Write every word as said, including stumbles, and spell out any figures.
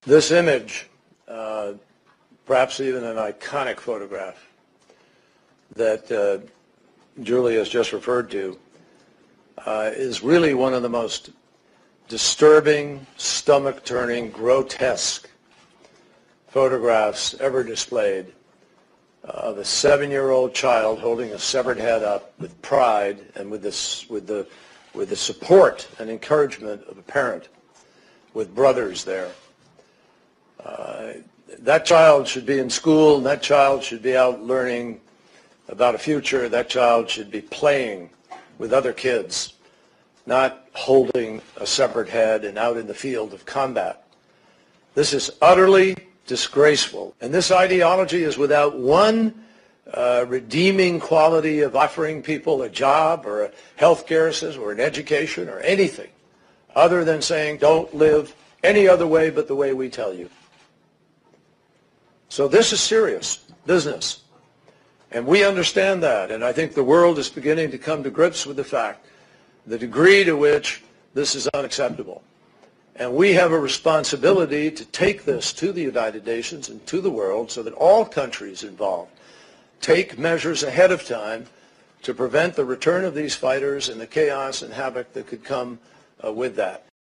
This image, uh, perhaps even an iconic photograph that uh, Julie has just referred to, uh, is really one of the most disturbing, stomach-turning, grotesque photographs ever displayed of a seven-year-old child holding a severed head up with pride and with this, with the, with the support and encouragement of a parent with brothers there. Uh, that child should be in school, and that child should be out learning about a future. That child should be playing with other kids, not holding a severed head and out in the field of combat. This is utterly disgraceful. And this ideology is without one uh, redeeming quality of offering people a job or a health care system or an education or anything other than saying don't live any other way but the way we tell you. So this is serious business. And we understand that. And I think the world is beginning to come to grips with the fact, the degree to which this is unacceptable. And we have a responsibility to take this to the United Nations and to the world so that all countries involved take measures ahead of time to prevent the return of these fighters and the chaos and havoc that could come uh, with that.